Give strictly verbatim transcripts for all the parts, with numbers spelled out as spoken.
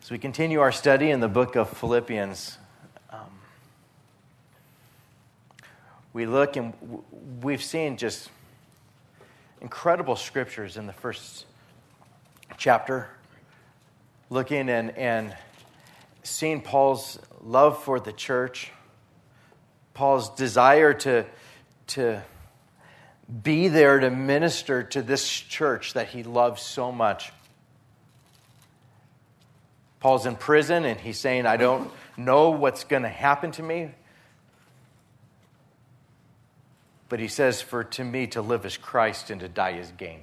As we continue our study in the book of Philippians, um, we look and w- we've seen just incredible scriptures in the first chapter, looking and, and seeing Paul's love for the church, Paul's desire to, to be there to minister to this church that he loves so much. Paul's in prison and he's saying, I don't know what's going to happen to me. But he says, for to me to live is Christ and to die is gain.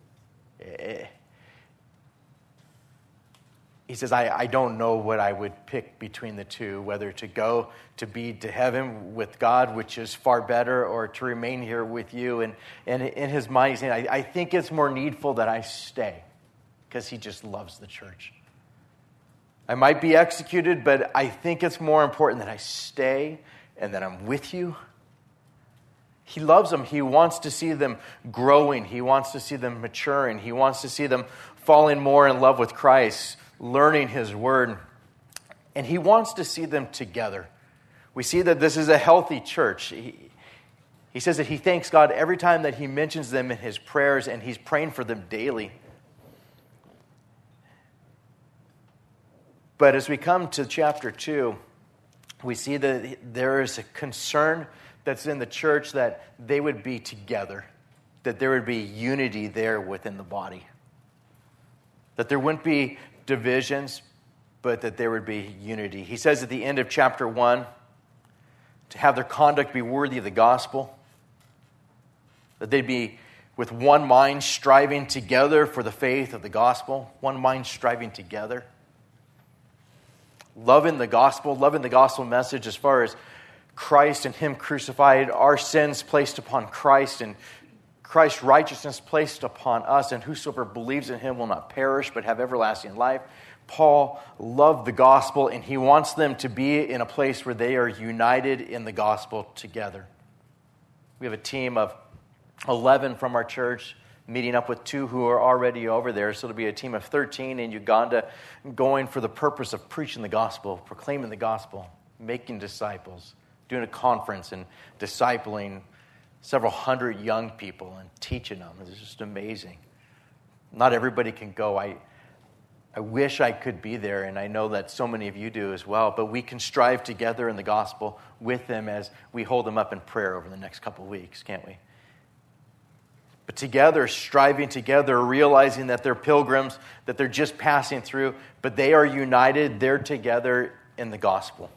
He says, I, I don't know what I would pick between the two, whether to go to be to heaven with God, which is far better, or to remain here with you. And, and in his mind, he's saying, I, I think it's more needful that I stay, because he just loves the church. I might be executed, but I think it's more important that I stay and that I'm with you. He loves them. He wants to see them growing. He wants to see them maturing. He wants to see them falling more in love with Christ, learning his word. And he wants to see them together. We see that this is a healthy church. He, he says that he thanks God every time that he mentions them in his prayers, and he's praying for them daily. But as we come to chapter two, we see that there is a concern that's in the church that they would be together, that there would be unity there within the body, that there wouldn't be divisions, but that there would be unity. He says at the end of chapter one, to have their conduct be worthy of the gospel, that they'd be with one mind striving together for the faith of the gospel, one mind striving together. Loving the gospel, loving the gospel message as far as Christ and him crucified, our sins placed upon Christ, and Christ's righteousness placed upon us, and whosoever believes in him will not perish but have everlasting life. Paul loved the gospel, and he wants them to be in a place where they are united in the gospel together. We have a team of eleven from our church meeting up with two who are already over there. So it'll be a team of thirteen in Uganda going for the purpose of preaching the gospel, proclaiming the gospel, making disciples, doing a conference and discipling several hundred young people and teaching them. It's just amazing. Not everybody can go. I, I wish I could be there, and I know that so many of you do as well, but we can strive together in the gospel with them as we hold them up in prayer over the next couple of weeks, can't we? But together, striving together, realizing that they're pilgrims, that they're just passing through, but they are united, they're together in the gospel.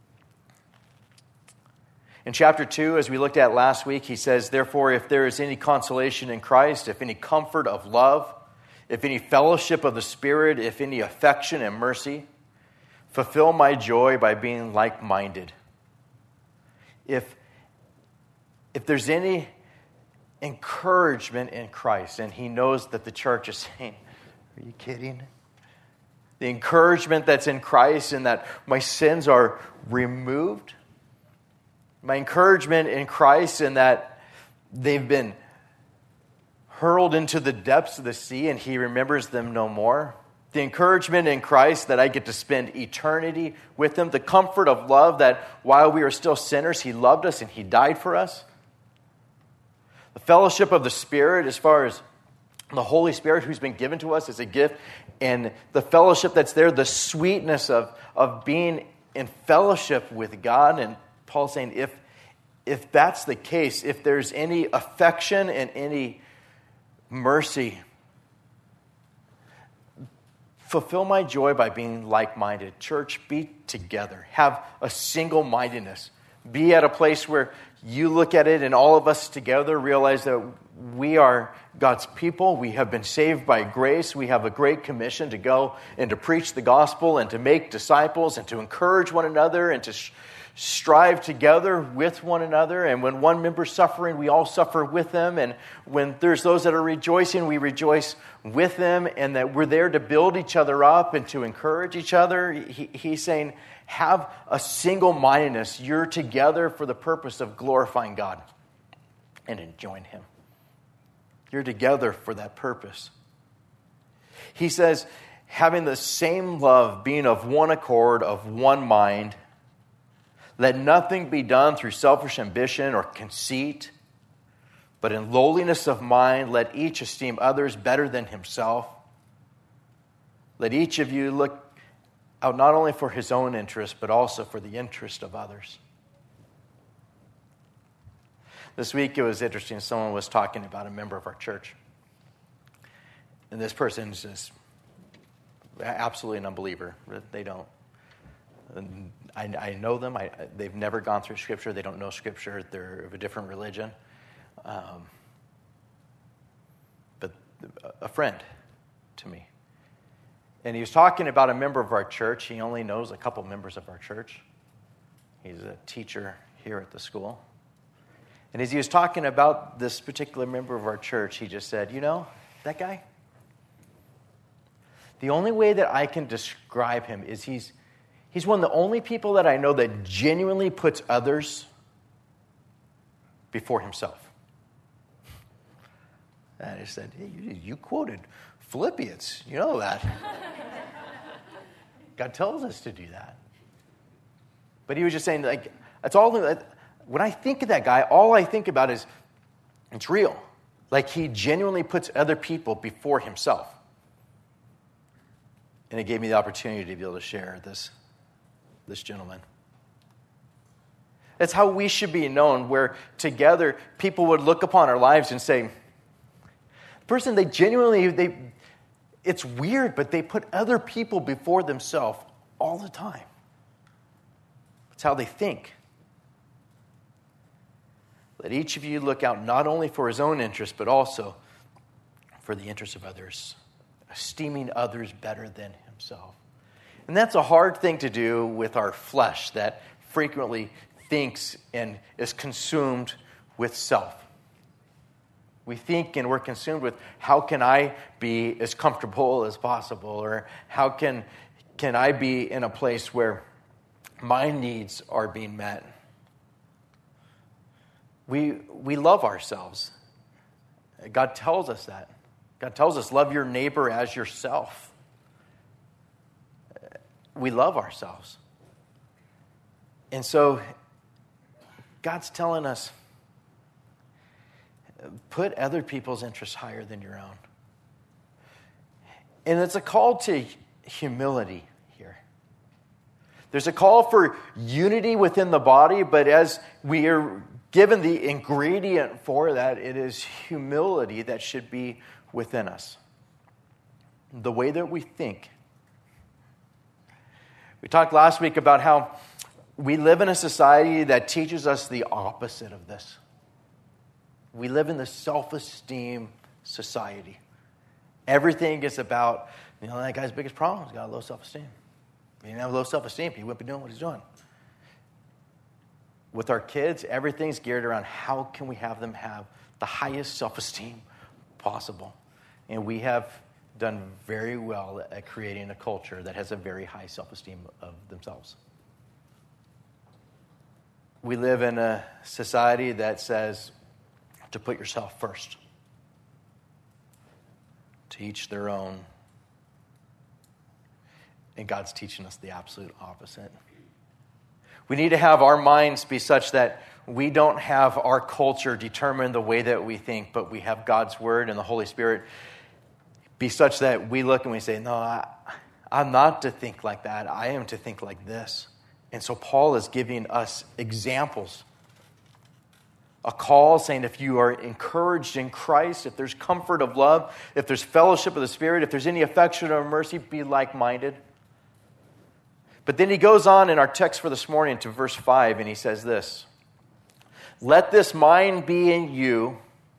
In chapter two, as we looked at last week, he says, therefore, if there is any consolation in Christ, if any comfort of love, if any fellowship of the Spirit, if any affection and mercy, fulfill my joy by being like-minded. If, if there's any encouragement in Christ, and he knows that the church is saying, are you kidding? The encouragement that's in Christ and that my sins are removed. My encouragement in Christ and that they've been hurled into the depths of the sea and he remembers them no more. The encouragement in Christ that I get to spend eternity with him. The comfort of love that while we are still sinners, he loved us and he died for us. The fellowship of the Spirit, as far as the Holy Spirit who's been given to us as a gift, and the fellowship that's there, the sweetness of, of being in fellowship with God. And Paul's saying, if, if that's the case, if there's any affection and any mercy, fulfill my joy by being like-minded. Church, be together. Have a single-mindedness. Be at a place where you look at it and all of us together realize that we are God's people. We have been saved by grace. We have a great commission to go and to preach the gospel and to make disciples and to encourage one another and to sh- strive together with one another. And when one member's suffering, we all suffer with them. And when there's those that are rejoicing, we rejoice with them, and that we're there to build each other up and to encourage each other. He, he's saying, have a single-mindedness. You're together for the purpose of glorifying God and enjoying him. You're together for that purpose. He says, having the same love, being of one accord, of one mind. Let nothing be done through selfish ambition or conceit, but in lowliness of mind, let each esteem others better than himself. Let each of you look out not only for his own interest, but also for the interest of others. This week it was interesting. Someone was talking about a member of our church. And this person is just absolutely an unbeliever. They don't. And I, I know them. I, they've never gone through Scripture. They don't know Scripture. They're of a different religion. Um, but a friend to me. And he was talking about a member of our church. He only knows a couple members of our church. He's a teacher here at the school. And as he was talking about this particular member of our church, he just said, you know, that guy? The only way that I can describe him is he's he's one of the only people that I know that genuinely puts others before himself. And I just said, hey, you, you quoted Philippians. You know that. God tells us to do that. But he was just saying, like, that's all. When I think of that guy, all I think about is it's real. Like, he genuinely puts other people before himself. And it gave me the opportunity to be able to share this, this gentleman. That's how we should be known, where together people would look upon our lives and say, the person they genuinely, they, it's weird, but they put other people before themselves all the time. That's how they think. Let each of you look out not only for his own interest, but also for the interest of others, esteeming others better than himself. And that's a hard thing to do with our flesh that frequently thinks and is consumed with self. We think and we're consumed with, how can I be as comfortable as possible? Or how can, can I be in a place where my needs are being met? We, we love ourselves. God tells us that. God tells us, love your neighbor as yourself. We love ourselves. And so, God's telling us, put other people's interests higher than your own. And it's a call to humility here. There's a call for unity within the body, but as we are given the ingredient for that, it is humility that should be within us. The way that we think. We talked last week about how we live in a society that teaches us the opposite of this. We live in the self-esteem society. Everything is about, you know, that guy's biggest problem is got low self-esteem. If he didn't have low self-esteem, he wouldn't be doing what he's doing. With our kids, everything's geared around how can we have them have the highest self-esteem possible. And we have done very well at creating a culture that has a very high self-esteem of themselves. We live in a society that says to put yourself first. To each their own. And God's teaching us the absolute opposite. We need to have our minds be such that we don't have our culture determine the way that we think, but we have God's Word and the Holy Spirit be such that we look and we say, no, I, I'm not to think like that. I am to think like this. And so Paul is giving us examples. A call saying if you are encouraged in Christ, if there's comfort of love, if there's fellowship of the Spirit, if there's any affection or mercy, be like-minded. But then he goes on in our text for this morning to verse five, and he says this, let this mind be in you,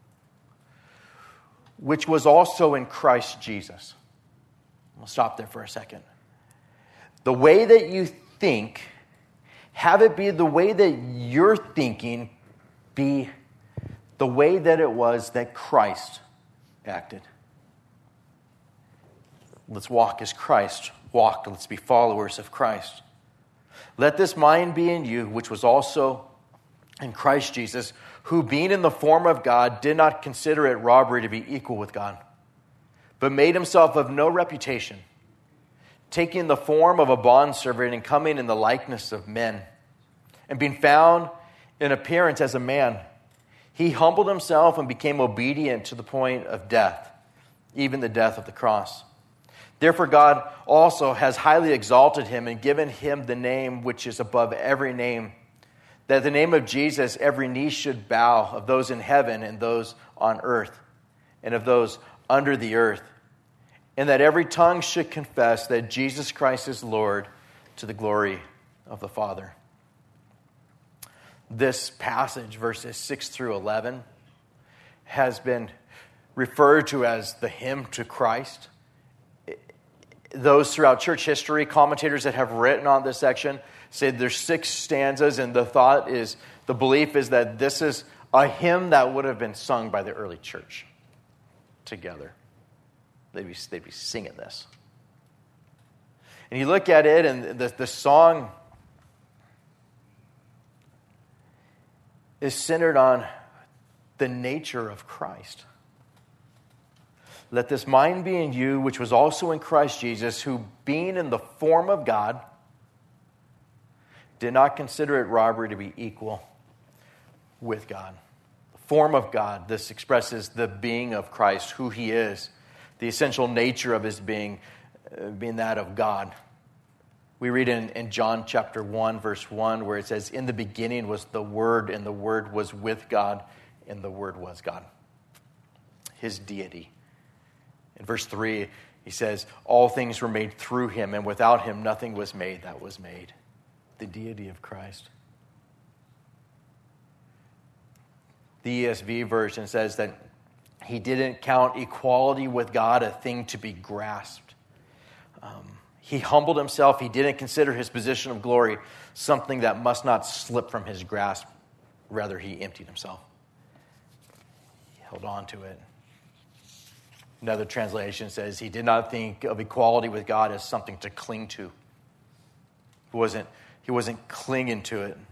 which was also in Christ Jesus. We'll stop there for a second. The way that you think, have it be the way that you're thinking, be the way that it was that Christ acted. Let's walk as Christ walked. Let's be followers of Christ. Let this mind be in you, which was also in Christ Jesus, who being in the form of God did not consider it robbery to be equal with God, but made himself of no reputation, taking the form of a bondservant and coming in the likeness of men, and being found in appearance as a man, he humbled himself and became obedient to the point of death, even the death of the cross. Therefore God also has highly exalted him and given him the name which is above every name, that at the name of Jesus every knee should bow, of those in heaven and those on earth and of those under the earth, and that every tongue should confess that Jesus Christ is Lord, to the glory of the Father. This passage, verses six through eleven, has been referred to as the hymn to Christ. Those throughout church history, commentators that have written on this section, say there's six stanzas, and the thought is, the belief is that this is a hymn that would have been sung by the early church together. They'd be, they'd be singing this. And you look at it, and the, the song is centered on the nature of Christ. Let this mind be in you, which was also in Christ Jesus, who being in the form of God, did not consider it robbery to be equal with God. The form of God, this expresses the being of Christ, who he is, the essential nature of his being, uh, being that of God. We read in, in John chapter one, verse one, where it says, in the beginning was the Word, and the Word was with God, and the Word was God. His deity. In verse three, he says, all things were made through him, and without him nothing was made that was made. The deity of Christ. The E S V version says that he didn't count equality with God a thing to be grasped. Um, he humbled himself. He didn't consider his position of glory something that must not slip from his grasp. Rather, he emptied himself. He held on to it. Another translation says he did not think of equality with God as something to cling to. He wasn't, he wasn't clinging to it.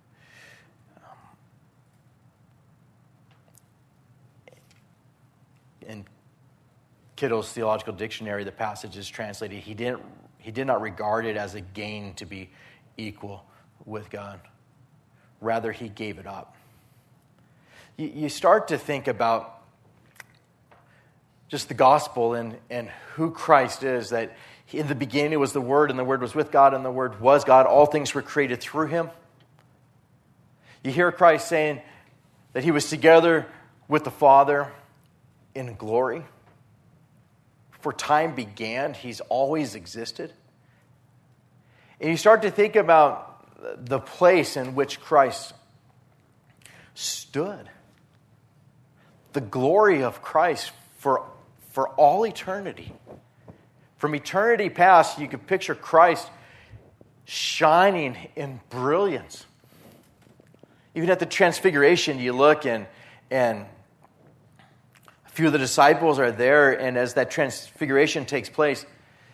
In Kittle's Theological Dictionary, the passage is translated, he didn't he did not regard it as a gain to be equal with God. Rather, he gave it up. You, you start to think about just the gospel and, and who Christ is, that in the beginning was the Word, and the Word was with God, and the Word was God. All things were created through him. You hear Christ saying that he was together with the Father in glory. For time began, he's always existed. And you start to think about the place in which Christ stood. The glory of Christ for, for all eternity. From eternity past, you could picture Christ shining in brilliance. Even at the transfiguration, you look and, and a few of the disciples are there, and as that transfiguration takes place,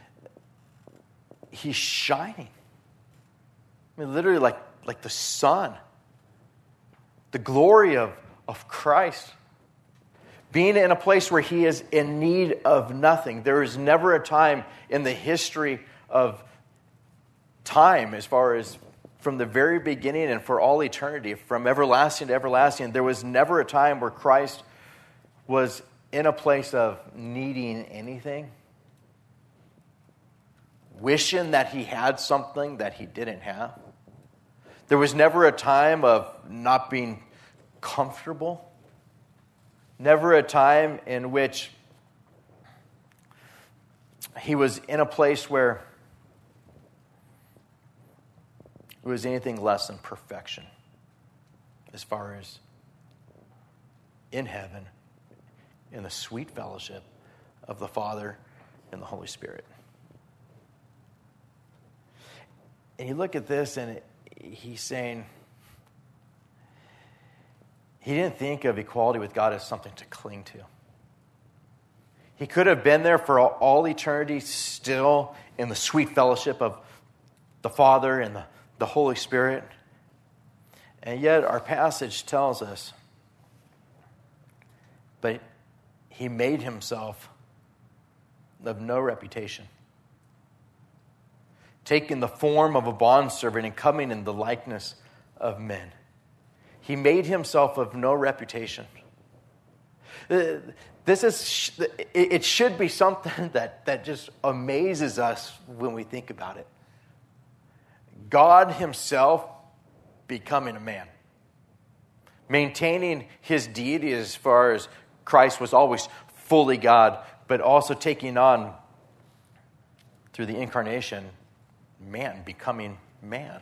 he's shining. I mean, literally like, like the sun. The glory of, of Christ. Being in a place where he is in need of nothing. There is never a time in the history of time, as far as from the very beginning and for all eternity, from everlasting to everlasting, there was never a time where Christ was in a place of needing anything, wishing that he had something that he didn't have. There was never a time of not being comfortable. Never a time in which he was in a place where it was anything less than perfection, as far as in heaven, in the sweet fellowship of the Father and the Holy Spirit. And you look at this, and it, he's saying he didn't think of equality with God as something to cling to. He could have been there for all, all eternity, still in the sweet fellowship of the Father and the, the Holy Spirit. And yet our passage tells us, but he made himself of no reputation. taking the form of a bondservant and coming in the likeness of men. He made himself of no reputation. This is, it should be something that, that just amazes us when we think about it. God himself becoming a man. Maintaining his deity as far as Christ was always fully God, but also taking on, through the incarnation, man, becoming man.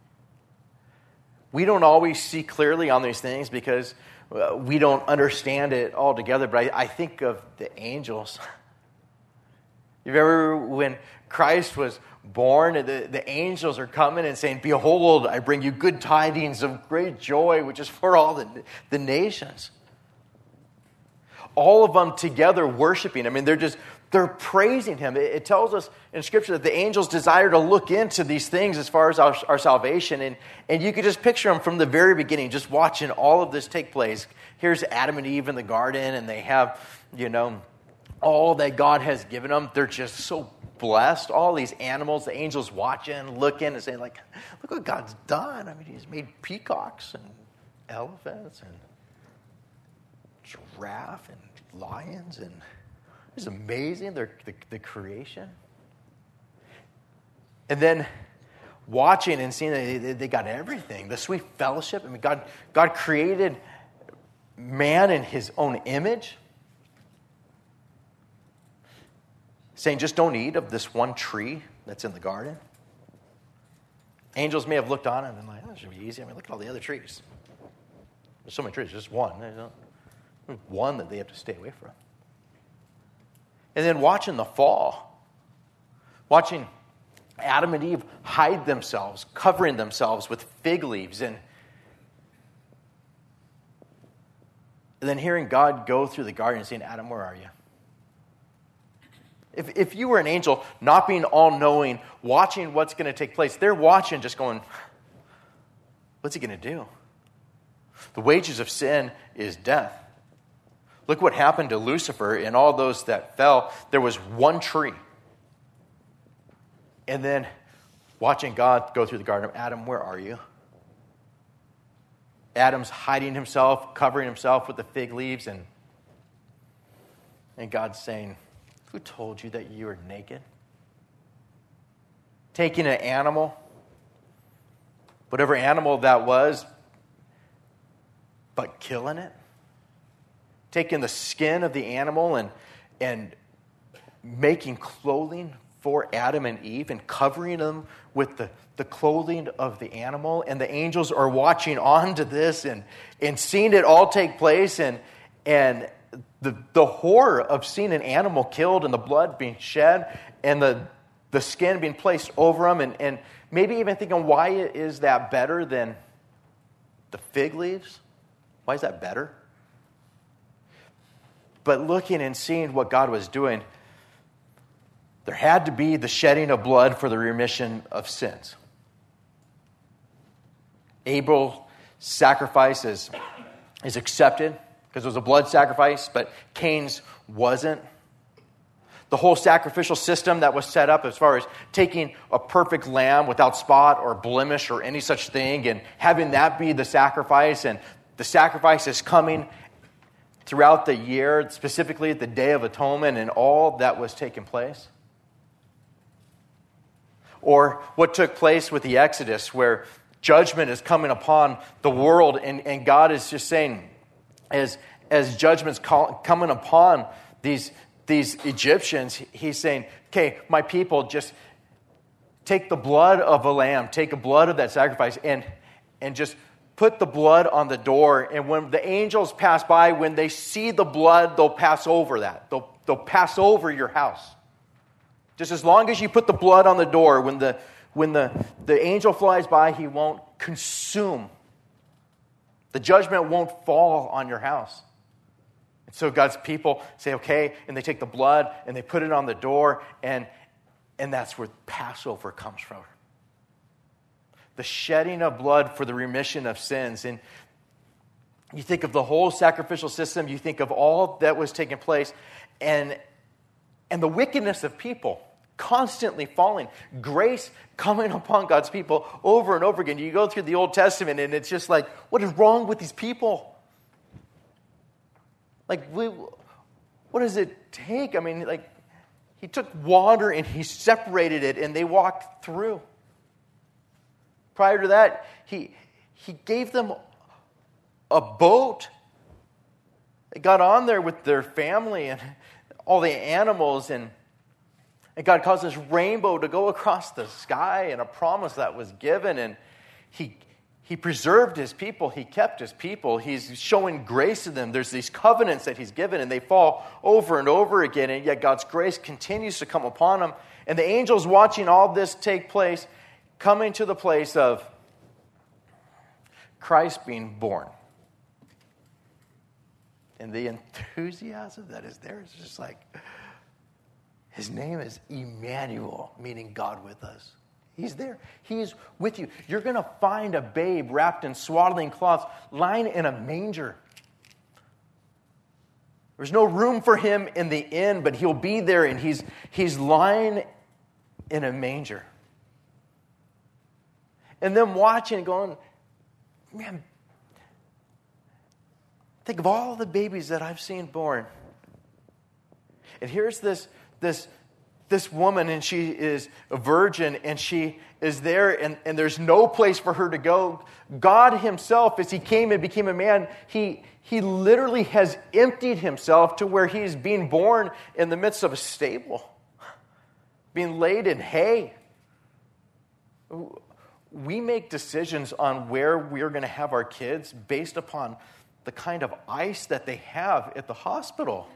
We don't always see clearly on these things because uh, we don't understand it altogether, but I, I think of the angels. You remember when Christ was born, the, the angels are coming and saying, "Behold, I bring you good tidings of great joy, which is for all the, the nations." All of them together worshiping. I mean, they're just, they're praising him. It, it tells us in Scripture that the angels desire to look into these things as far as our, our salvation. And, and you could just picture them from the very beginning, just watching all of this take place. Here's Adam and Eve in the garden, and they have, you know, all that God has given them. They're just so blessed. All these animals, the angels watching, looking, and saying, like, look what God's done. I mean, he's made peacocks and elephants and giraffe and lions, and it's amazing, the, the, the creation. And then watching and seeing that they, they got everything, the sweet fellowship. I mean, God, God created man in his own image, saying, just don't eat of this one tree that's in the garden. Angels may have looked on it and been like, oh, that should be easy. I mean, look at all the other trees. There's so many trees, just one. There's one that they have to stay away from. And then watching the fall, watching Adam and Eve hide themselves, covering themselves with fig leaves, and, and then hearing God go through the garden and saying, Adam, where are you? If, if you were an angel, not being all-knowing, watching what's going to take place, they're watching just going, what's he going to do? The wages of sin is death. Look what happened to Lucifer and all those that fell. There was one tree. And then watching God go through the garden of Adam, where are you? Adam's hiding himself, covering himself with the fig leaves, and, and God's saying, who told you that you are naked? Taking an animal, whatever animal that was, but killing it. Taking the skin of the animal and, and making clothing for Adam and Eve and covering them with the, the clothing of the animal. And the angels are watching on to this and, and seeing it all take place. And, and the, the horror of seeing an animal killed and the blood being shed and the, the skin being placed over them. And, and maybe even thinking, why is that better than the fig leaves? Why is that better? But looking and seeing what God was doing, there had to be the shedding of blood for the remission of sins. Abel's sacrifice is, is accepted because it was a blood sacrifice, but Cain's wasn't. The whole sacrificial system that was set up as far as taking a perfect lamb without spot or blemish or any such thing and having that be the sacrifice, and the sacrifice is coming throughout the year, specifically at the Day of Atonement and all that was taking place. Or what took place with the Exodus, where judgment is coming upon the world, and, and God is just saying, as, as judgment's call, coming upon these, these Egyptians, he's saying, okay, my people, just take the blood of a lamb, take the blood of that sacrifice, and, and just put the blood on the door, and when the angels pass by, when they see the blood, they'll pass over that. They'll, they'll pass over your house. Just as long as you put the blood on the door, when the when the, the angel flies by, he won't consume. The judgment won't fall on your house. And so God's people say, okay, and they take the blood and they put it on the door, and, and that's where Passover comes from. The shedding of blood for the remission of sins. And you think of the whole sacrificial system, you think of all that was taking place, and, and the wickedness of people. constantly falling. Grace coming upon God's people over and over again. You go through the Old Testament and it's just like, what is wrong with these people? Like, we, what does it take? I mean, like, he took water and he separated it and they walked through. Prior to that, he, he gave them a boat. They got on there with their family and all the animals, and, and God caused this rainbow to go across the sky, and a promise that was given, and he He preserved his people. He kept his people. He's showing grace to them. There's these covenants that he's given, and they fall over and over again, and yet God's grace continues to come upon them. And the angels watching all this take place, coming to the place of Christ being born. And the enthusiasm that is there is just like, his name is Emmanuel, meaning God with us. He's there. He's with you. You're going to find a babe wrapped in swaddling cloths, lying in a manger. There's no room for him in the inn, but he'll be there, and he's, he's lying in a manger. And them watching and going, man, think of all the babies that I've seen born. And here's this, this, this woman, and she is a virgin, and she is there, and, and there's no place for her to go. God himself, as he came and became a man, he, he literally has emptied himself to where he's being born in the midst of a stable, being laid in hay. We make decisions on where we're going to have our kids based upon the kind of ice that they have at the hospital.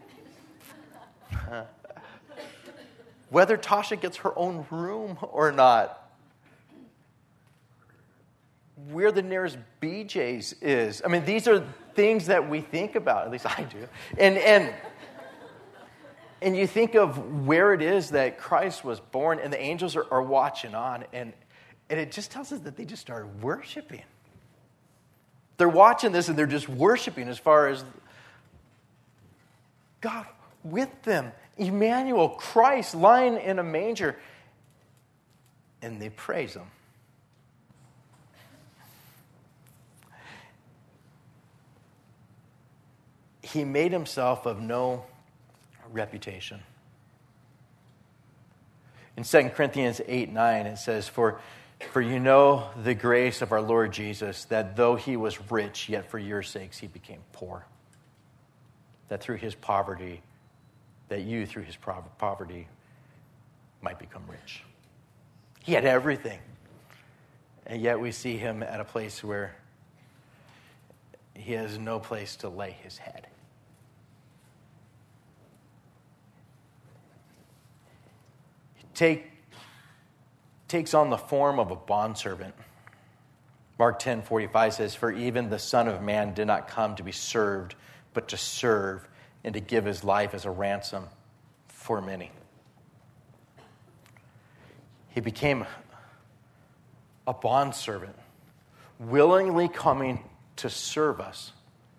Whether Tasha gets her own room or not. Where the nearest B J's is. I mean, these are things that we think about. At least I do. And and and you think of where it is that Christ was born, and the angels are, are watching on, and and it just tells us that they just started worshiping. They're watching this and they're just worshiping, as far as God with them. Emmanuel, Christ, lying in a manger. And they praise him. He made himself of no reputation. In Second Corinthians eight nine, it says, For, for you know the grace of our Lord Jesus, that though he was rich, yet for your sakes he became poor. That through his poverty, that you through his poverty might become rich. He had everything. And yet we see him at a place where he has no place to lay his head. He take, takes on the form of a bondservant. Mark ten forty-five says, For even the Son of Man did not come to be served, but to serve, and to give his life as a ransom for many. He became a bondservant, willingly coming to serve us.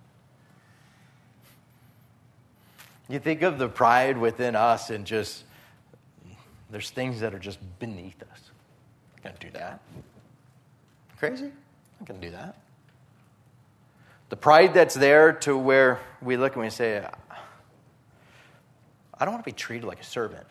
You think of the pride within us, and just, there's things that are just beneath us. I'm going to do that. Crazy? I'm going to do that. The pride that's there to where we look and we say, I don't want to be treated like a servant.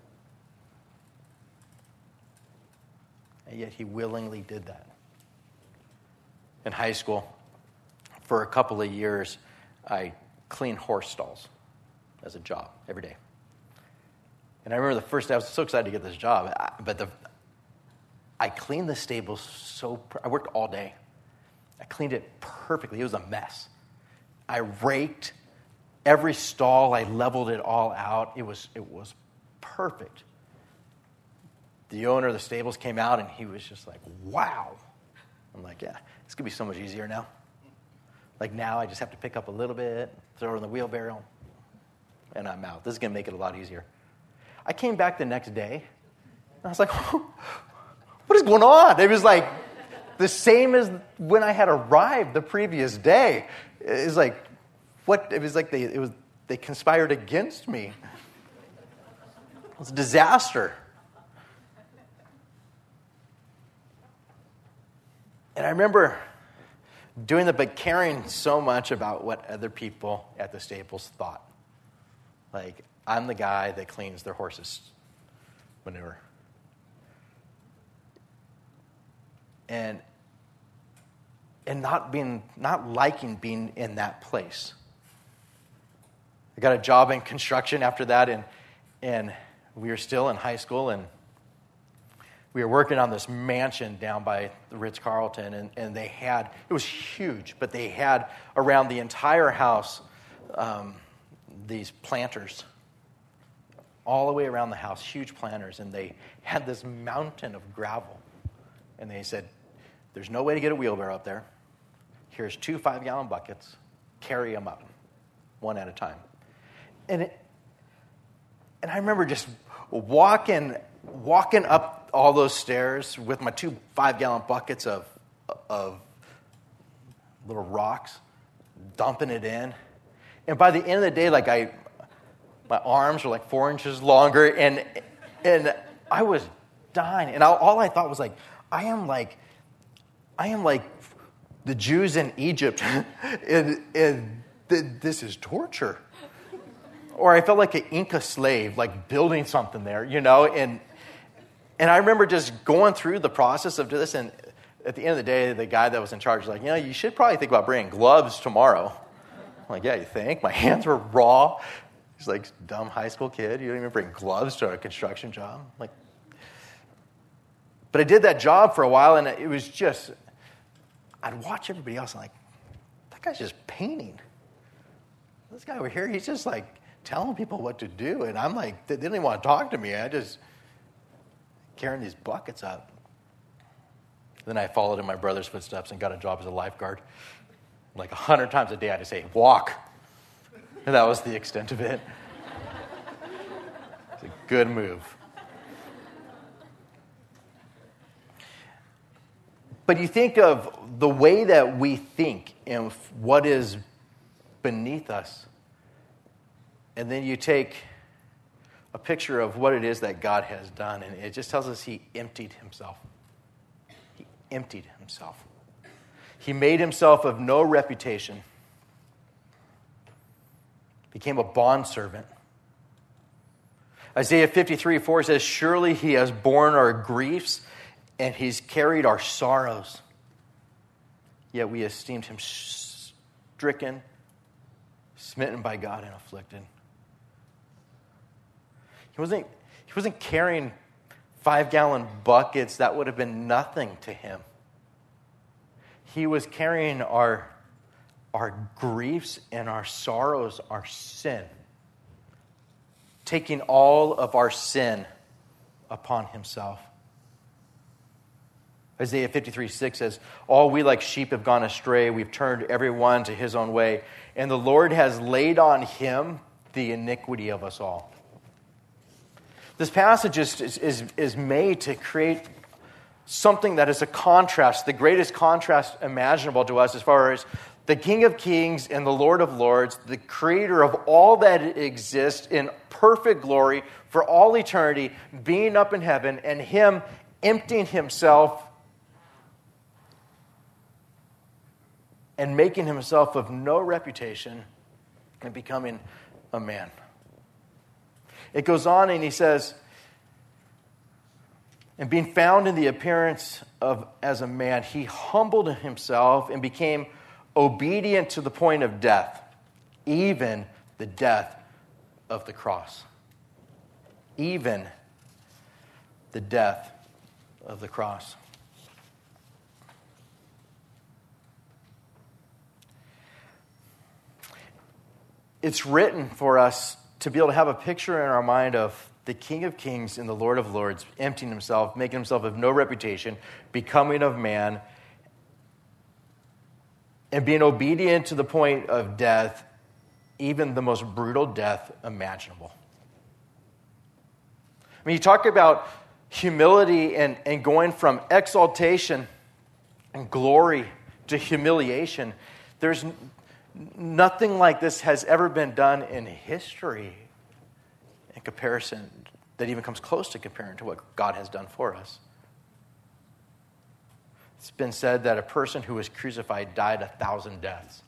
And yet he willingly did that. In high school, for a couple of years, I cleaned horse stalls as a job every day. And I remember the first day, I was so excited to get this job, but the, I cleaned the stable so, I worked all day. I cleaned it perfectly. It was a mess. I raked every stall. I leveled it all out. It was it was perfect. The owner of the stables came out, and he was just like, wow. I'm like, yeah, it's going to be so much easier now. Like now I just have to pick up a little bit, throw it in the wheelbarrow, and I'm out. This is going to make it a lot easier. I came back the next day, and I was like, what is going on? It was like the same as when I had arrived the previous day. It was like, what? It was like they it was they conspired against me. It was a disaster. And I remember doing that, but caring so much about what other people at the stables thought. Like, I'm the guy that cleans their horses' manure. And and not being not liking being in that place. I got a job in construction after that, and and we were still in high school, and we were working on this mansion down by the Ritz-Carlton, and, and they had, it was huge, but they had around the entire house um, these planters, all the way around the house, huge planters, and they had this mountain of gravel. And they said, there's no way to get a wheelbarrow up there. Here's two five-gallon buckets. Carry them up, one at a time. And it, and I remember just walking walking up all those stairs with my two five-gallon buckets of of little rocks, dumping it in. And by the end of the day, like I, my arms were like four inches longer, and and I was dying. And all I thought was like, I am like, I am like the Jews in Egypt, and, and th- this is torture. Or I felt like an Inca slave, like building something there, you know. And and I remember just going through the process of this, and at the end of the day, the guy that was in charge was like, you know, you should probably think about bringing gloves tomorrow. I'm like, yeah, you think? My hands were raw. He's like, dumb high school kid. You don't even bring gloves to a construction job. I'm like, but I did that job for a while, and it was just, I'd watch everybody else, and I'm like, that guy's just painting. This guy over here, he's just like telling people what to do, and I'm like, they didn't even want to talk to me. I just carrying these buckets up. Then I followed in my brother's footsteps and got a job as a lifeguard. Like a hundred times a day, I had to say, walk. And that was the extent of it. It's a good move. But you think of the way that we think and what is beneath us, and then you take a picture of what it is that God has done, and it just tells us he emptied himself. He emptied himself. He made himself of no reputation, became a bondservant. Isaiah fifty-three four says, surely he has borne our griefs and he's carried our sorrows. Yet we esteemed him stricken, smitten by God, and afflicted. He wasn't, he wasn't carrying five-gallon buckets. That would have been nothing to him. He was carrying our, our griefs and our sorrows, our sin. Taking all of our sin upon himself. Isaiah fifty-three six says, all we like sheep have gone astray. We've turned everyone to his own way. And the Lord has laid on him the iniquity of us all. This passage is, is, is made to create something that is a contrast, the greatest contrast imaginable to us as far as the King of Kings and the Lord of Lords, the creator of all that exists in perfect glory for all eternity, being up in heaven, and him emptying himself and making himself of no reputation and becoming a man. It goes on and he says, and being found in the appearance of as a man, he humbled himself and became obedient to the point of death, even the death of the cross. Even the death of the cross. It's written for us to be able to have a picture in our mind of the King of Kings and the Lord of Lords emptying himself, making himself of no reputation, becoming of man, and being obedient to the point of death, even the most brutal death imaginable. I mean, you talk about humility and, and going from exaltation and glory to humiliation. There's nothing like this has ever been done in history in comparison, that even comes close to comparing to what God has done for us. It's been said that a person who was crucified died a thousand deaths.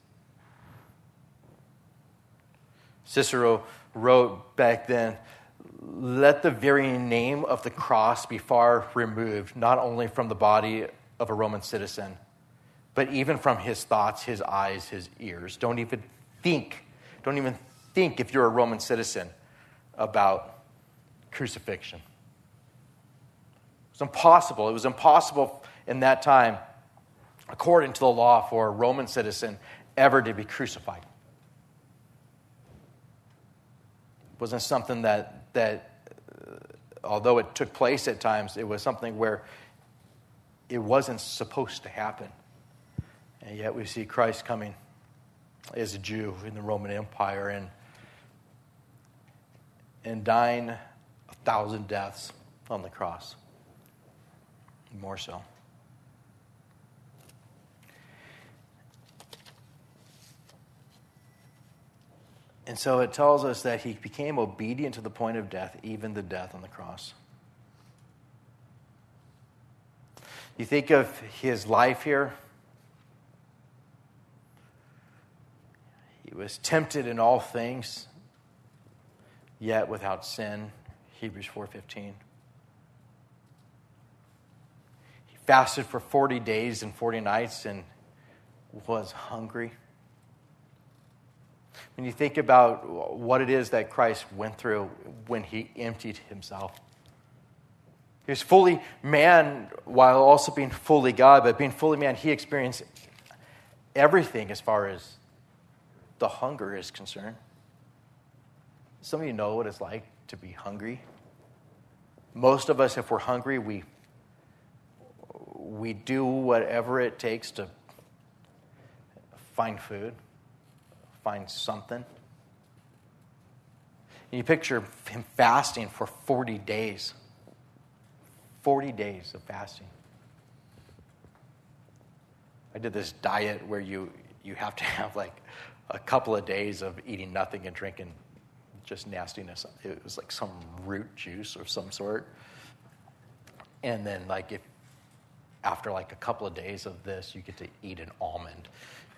Cicero wrote back then, "Let the very name of the cross be far removed, not only from the body of a Roman citizen, but even from his thoughts, his eyes, his ears." Don't even think, don't even think if you're a Roman citizen about crucifixion. It was impossible. It was impossible in that time, according to the law, for a Roman citizen ever to be crucified. It wasn't something that, that uh, although it took place at times, it was something where it wasn't supposed to happen. And yet we see Christ coming as a Jew in the Roman Empire and, and dying a thousand deaths on the cross. More so. And so it tells us that he became obedient to the point of death, even the death on the cross. You think of his life here. He was tempted in all things, yet without sin. Hebrews four fifteen. He fasted for forty days and forty nights and was hungry. When you think about what it is that Christ went through when he emptied himself. He was fully man while also being fully God, but being fully man, he experienced everything as far as the hunger is concerned. Some of you know what it's like to be hungry. Most of us, if we're hungry, we we do whatever it takes to find food, find something. And you picture him fasting for forty days. forty days of fasting. I did this diet where you, you have to have like a couple of days of eating nothing and drinking just nastiness. It was like some root juice of some sort. And then like if after like a couple of days of this, you get to eat an almond.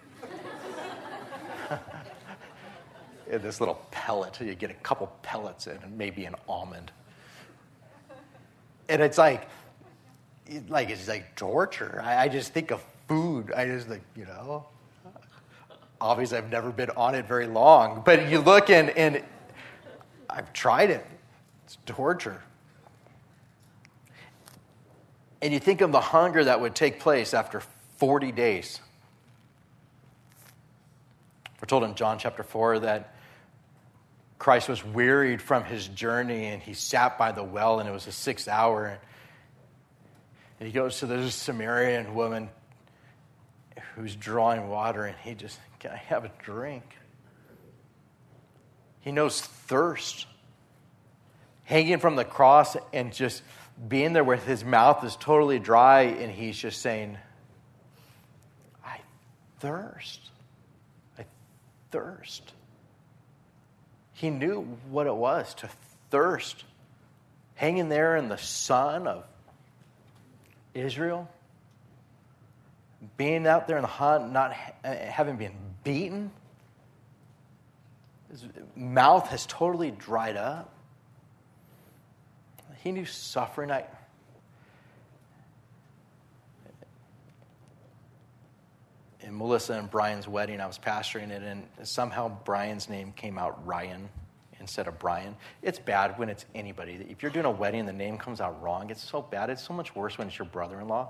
In this little pellet, you get a couple pellets in and maybe an almond. And it's like, like it's like torture. I, I just think of food. I just like, you know, obviously I've never been on it very long, but you look and, and I've tried it. It's torture. And you think of the hunger that would take place after forty days. We're told in John chapter four that Christ was wearied from his journey and he sat by the well and it was the sixth hour. And he goes to this Samaritan woman who's drawing water and he just, "Can I have a drink?" He knows thirst. Hanging from the cross and just being there with his mouth is totally dry and he's just saying, "I thirst. I thirst." He knew what it was to thirst. Hanging there in the sun of Israel. Being out there in the hot, not having been beaten. His mouth has totally dried up. He knew suffering. I, in Melissa and Brian's wedding, I was pastoring it, and somehow Brian's name came out Ryan instead of Brian. It's bad when it's anybody. If you're doing a wedding and the name comes out wrong, it's so bad. It's so much worse when it's your brother-in-law.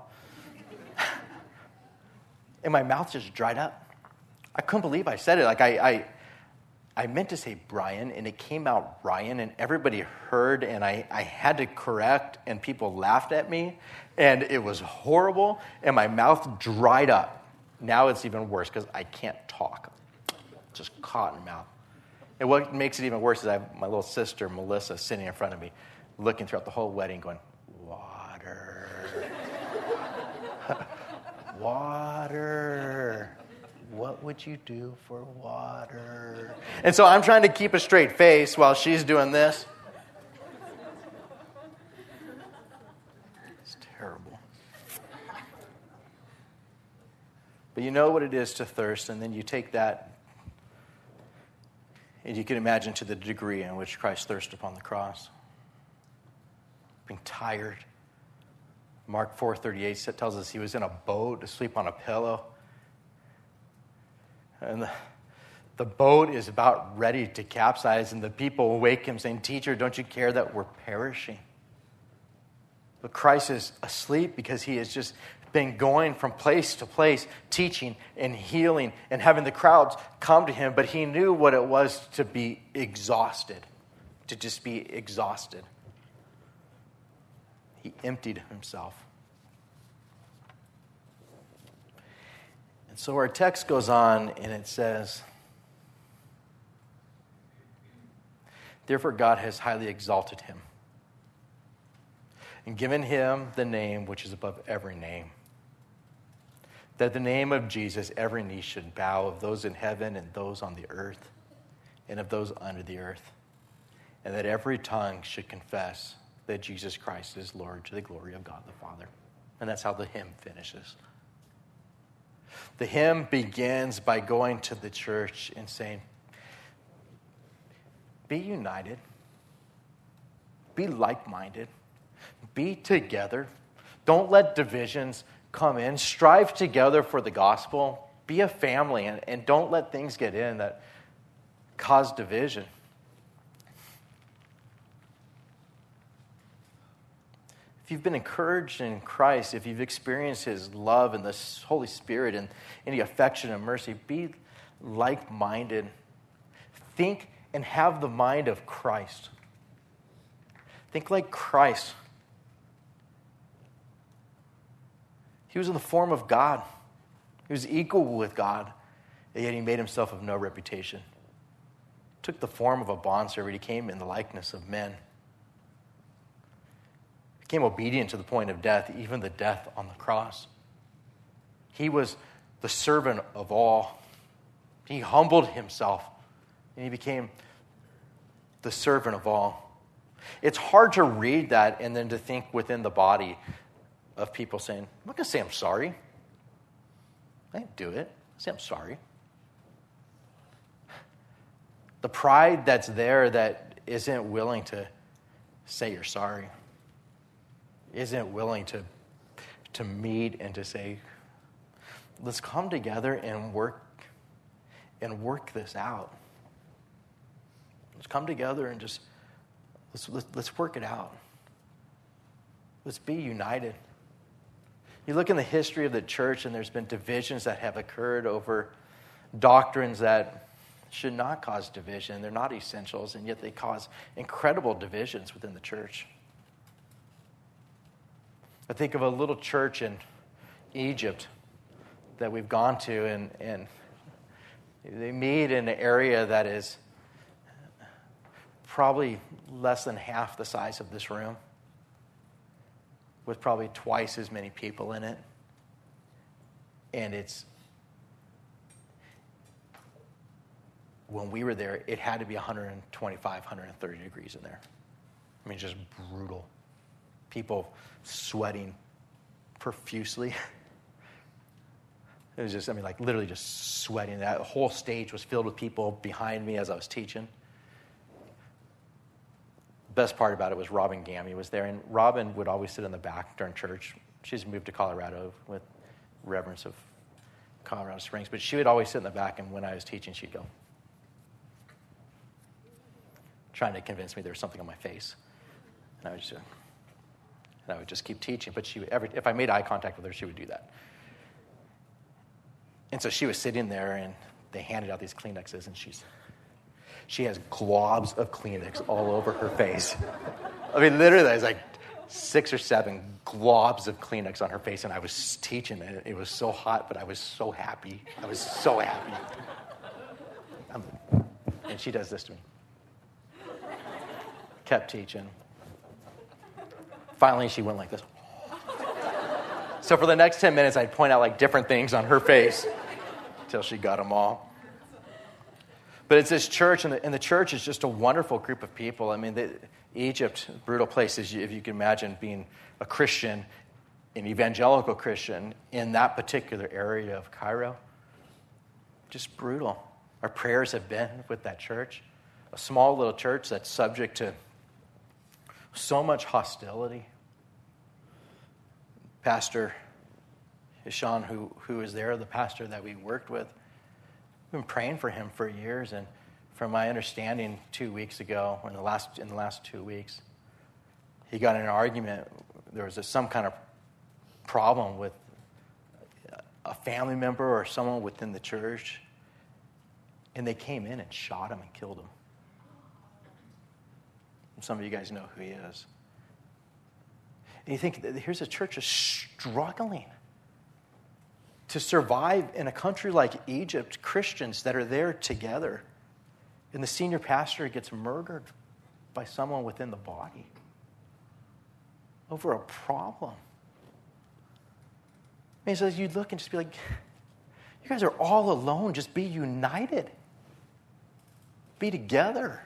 And my mouth just dried up. I couldn't believe I said it. Like I, I, I meant to say Brian, and it came out Ryan, and everybody heard, and I, I had to correct, and people laughed at me, and it was horrible, and my mouth dried up. Now it's even worse because I can't talk. Just cotton mouth. And what makes it even worse is I have my little sister, Melissa, sitting in front of me, looking throughout the whole wedding, going, "Water. Water. What would you do for water?" And so I'm trying to keep a straight face while she's doing this. It's terrible. But you know what it is to thirst, and then you take that, and you can imagine to the degree in which Christ thirsted upon the cross. Being tired. Mark four thirty-eight tells us he was in a boat, asleep on a pillow. And the, the boat is about ready to capsize, and the people wake him saying, "Teacher, don't you care that we're perishing?" But Christ is asleep because he has just been going from place to place, teaching and healing and having the crowds come to him. But he knew what it was to be exhausted, to just be exhausted. He emptied himself. And so our text goes on and it says, "Therefore God has highly exalted him and given him the name which is above every name, that the name of Jesus every knee should bow, of those in heaven and those on the earth and of those under the earth, and that every tongue should confess that Jesus Christ is Lord, to the glory of God the Father." And that's how the hymn finishes. The hymn begins by going to the church and saying, be united, be like-minded, be together. Don't let divisions come in. Strive together for the gospel. Be a family, and, and don't let things get in that cause division. If you've been encouraged in Christ, if you've experienced his love and the Holy Spirit and any affection and mercy, be like-minded. Think and have the mind of Christ. Think like Christ. He was in the form of God. He was equal with God, and yet he made himself of no reputation. Took the form of a bondservant. He came in the likeness of men. Became obedient to the point of death, even the death on the cross. He was the servant of all. He humbled himself, and he became the servant of all. It's hard to read that and then to think within the body of people saying, I'm not going to say I'm sorry. I didn't do it. I say I'm sorry. The pride that's there that isn't willing to say you're sorry, isn't willing to, to meet and to say, let's come together and work and work this out. Let's come together and just let's let's, let's work it out. Let's be united. You look in the history of the church, and there's been divisions that have occurred over doctrines that should not cause division. They're not essentials, and yet they cause incredible divisions within the church. I think of a little church in Egypt that we've gone to, and, and they meet in an area that is probably less than half the size of this room, with probably twice as many people in it. And it's, when we were there, it had to be one twenty-five, one thirty degrees in there. I mean, just brutal. People sweating profusely. It was just, I mean, like literally just sweating. That whole stage was filled with people behind me as I was teaching. The best part about it was Robin Gammy was there, and Robin would always sit in the back during church. She's moved to Colorado with reverence of Colorado Springs, but she would always sit in the back, and when I was teaching, she'd go, trying to convince me there was something on my face. And I would just, and I would just keep teaching, but she would, every, if I made eye contact with her, she would do that. And so she was sitting there, and they handed out these Kleenexes, and she's, she has globs of Kleenex all over her face. I mean, literally, there's like six or seven globs of Kleenex on her face, and I was teaching, and it was so hot, but I was so happy. I was so happy. Um, and she does this to me. Kept teaching. Finally, she went like this. So for the next ten minutes, I'd point out like different things on her face until she got them all. But it's this church, and the, and the church is just a wonderful group of people. I mean, the, Egypt, brutal place, as you, if you can imagine being a Christian an evangelical Christian in that particular area of Cairo. Just brutal. Our prayers have been with that church, a small little church that's subject to so much hostility. Pastor Hisham, who, who is there, the pastor that we worked with, we've been praying for him for years, and from my understanding, two weeks ago, in the last in the last two weeks, he got in an argument. There was a, some kind of problem with a family member or someone within the church, and they came in and shot him and killed him. And some of you guys know who he is. And you think, here's a church that's struggling to survive in a country like Egypt, Christians that are there together. And the senior pastor gets murdered by someone within the body over a problem. And he says, you'd look and just be like, you guys are all alone. Just be united. Be together.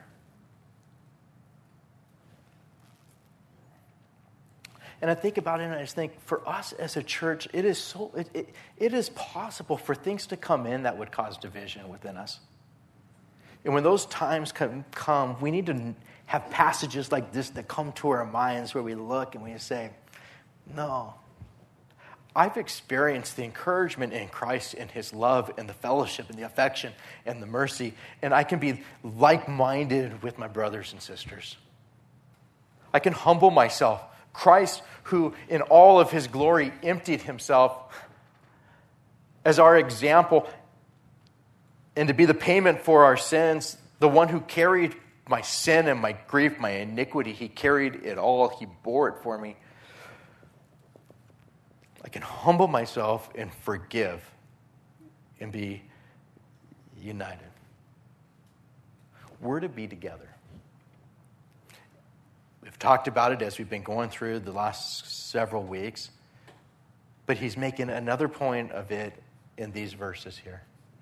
And I think about it and I just think, for us as a church, it is so it, it, it is possible for things to come in that would cause division within us. And when those times come, come, we need to have passages like this that come to our minds where we look and we say, no, I've experienced the encouragement in Christ and his love and the fellowship and the affection and the mercy, and I can be like-minded with my brothers and sisters. I can humble myself. Christ, who in all of his glory emptied himself as our example, and to be the payment for our sins, the one who carried my sin and my grief, my iniquity, he carried it all. He bore it for me. I can humble myself and forgive and be united. We're to be together. We've talked about it as we've been going through the last several weeks, but he's making another point of it in these verses here.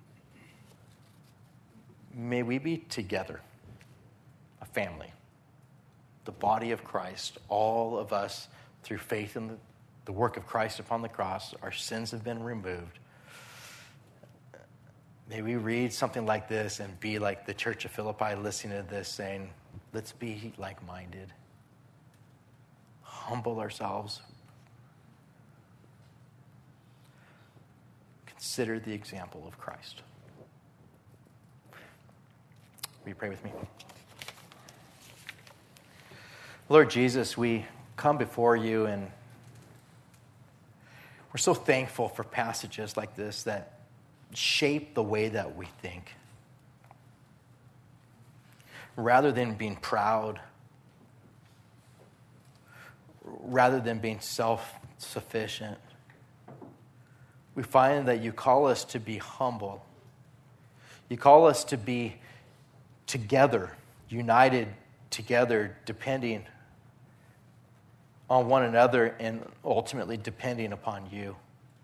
May we be together, a family, the body of Christ, all of us through faith in the, the work of Christ upon the cross. Our sins have been removed. May we read something like this and be like the church of Philippi, listening to this, saying, let's be like-minded. Humble ourselves. Consider the example of Christ. Will you pray with me? Lord Jesus, we come before you and we're so thankful for passages like this that shape the way that we think. Rather than being proud, rather than being self-sufficient, we find that you call us to be humble. You call us to be together, united together, depending on one another and ultimately depending upon you.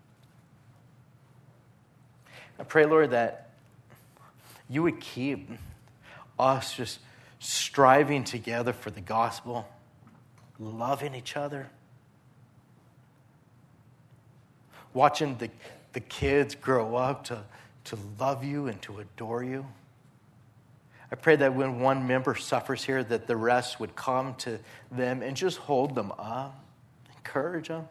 I pray, Lord, that you would keep us just striving together for the gospel, loving each other, watching the, the kids grow up to, to love you and to adore you. I pray that when one member suffers here, that the rest would come to them and just hold them up, encourage them.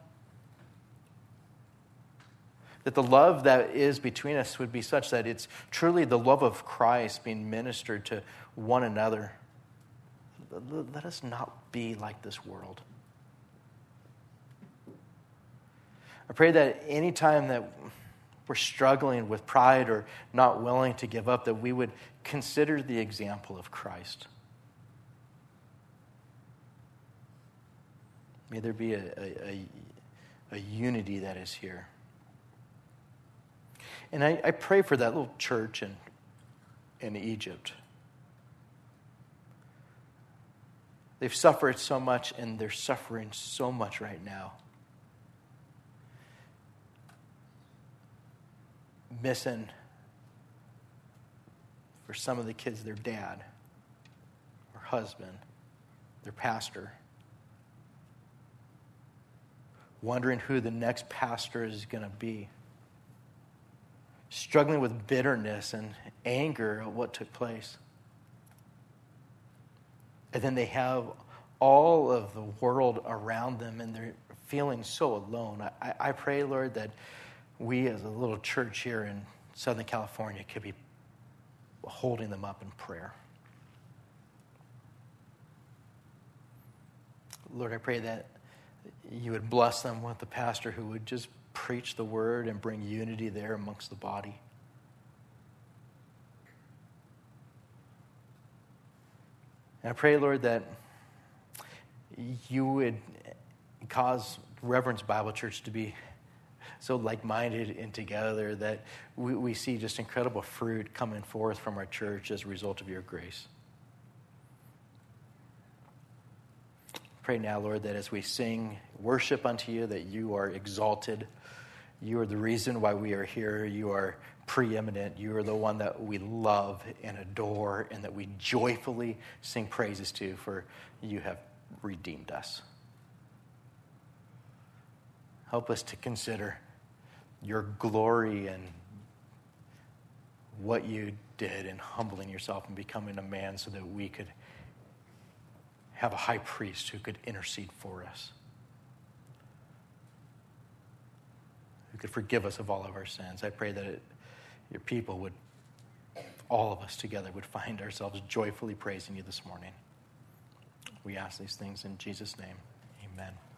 That the love that is between us would be such that it's truly the love of Christ being ministered to one another. Let us not be like this world. I pray that any time that we're struggling with pride or not willing to give up, that we would consider the example of Christ. May there be a, a, a unity that is here. And I, I pray for that little church in, in Egypt. They've suffered so much, and they're suffering so much right now. Missing, for some of the kids, their dad, or husband, their pastor. wondering who the next pastor is going to be, struggling with bitterness and anger at what took place. And then they have all of the world around them, and they're feeling so alone. I, I pray, Lord, that we as a little church here in Southern California could be holding them up in prayer. Lord, I pray that you would bless them with a pastor who would just preach the word and bring unity there amongst the body. And I pray, Lord, that you would cause Reverence Bible Church to be so like-minded and together that we, we see just incredible fruit coming forth from our church as a result of your grace. Pray now, Lord, that as we sing worship unto you, that you are exalted. You are the reason why we are here. You are preeminent. You are the one that we love and adore and that we joyfully sing praises to, for you have redeemed us. Help us to consider your glory and what you did in humbling yourself and becoming a man so that we could have a high priest who could intercede for us, who could forgive us of all of our sins. I pray that it, your people would, all of us together, would find ourselves joyfully praising you this morning. We ask these things in Jesus' name. Amen.